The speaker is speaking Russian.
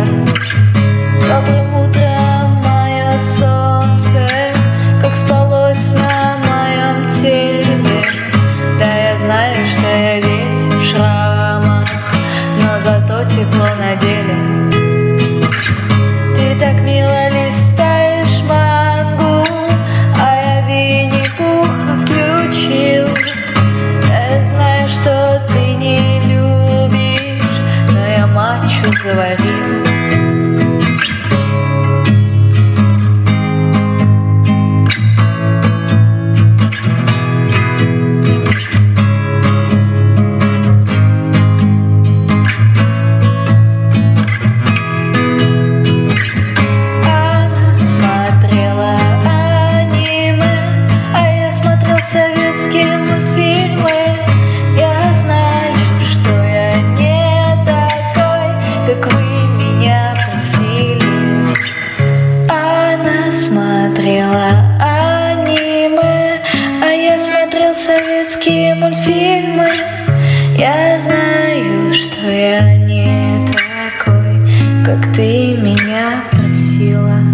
С добрым утром, мое солнце, как спалось на моем теле. Да, я знаю, что я весь в шрамах, но зато тепло на деле. Ты так мило листаешь мангу, а я Винни-Пуха включил. Я знаю, что ты не любишь, но я матчу заварил. Советские мультфильмы. Я знаю, что я не такой, как вы меня просили. Она смотрела аниме, а я смотрел советские мультфильмы. Я знаю, что я не такой, как ты меня просила.